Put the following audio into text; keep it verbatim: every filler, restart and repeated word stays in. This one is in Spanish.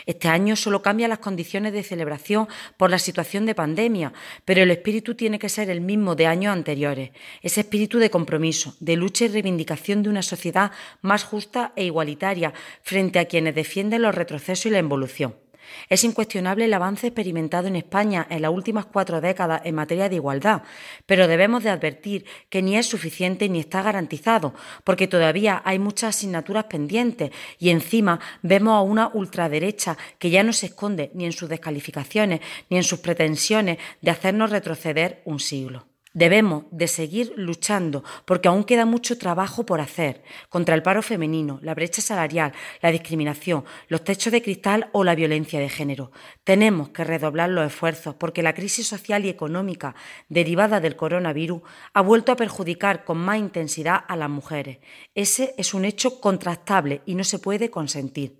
Este año solo cambian las condiciones de celebración por la situación de pandemia, pero el espíritu tiene que ser el mismo de años anteriores, ese espíritu de compromiso, de lucha y reivindicación de una sociedad más justa e igualitaria frente a quienes defienden los retrocesos y la involución. Es incuestionable el avance experimentado en España en las últimas cuatro décadas en materia de igualdad, pero debemos de advertir que ni es suficiente ni está garantizado, porque todavía hay muchas asignaturas pendientes y encima vemos a una ultraderecha que ya no se esconde ni en sus descalificaciones ni en sus pretensiones de hacernos retroceder un siglo. Debemos de seguir luchando porque aún queda mucho trabajo por hacer contra el paro femenino, la brecha salarial, la discriminación, los techos de cristal o la violencia de género. Tenemos que redoblar los esfuerzos porque la crisis social y económica derivada del coronavirus ha vuelto a perjudicar con más intensidad a las mujeres. Ese es un hecho contrastable y no se puede consentir.